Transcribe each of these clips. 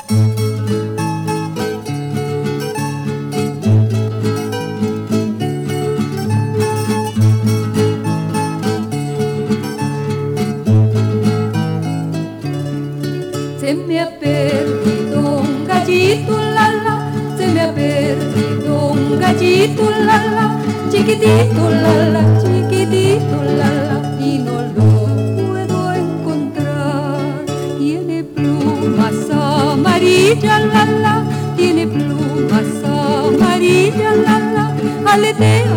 Se me ha perdido un gallito, lala, se me ha perdido un gallito, lala, chiquitito, lala, y no lo puedo encontrar. Tiene plumas amarillas, lala, tiene plumas amarillas, lala, aletea,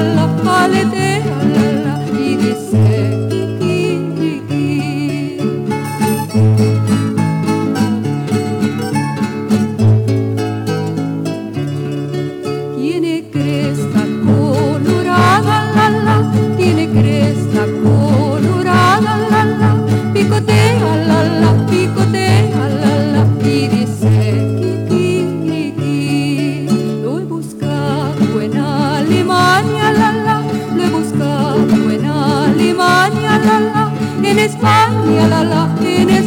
lala, y dice tiene cresta colorada, lala, tiene cresta colorada, lala, picotea, lala, y dice ki. Lo he buscado en Alemania, lala, lo he buscado en Alemania, lala, en España, lala, en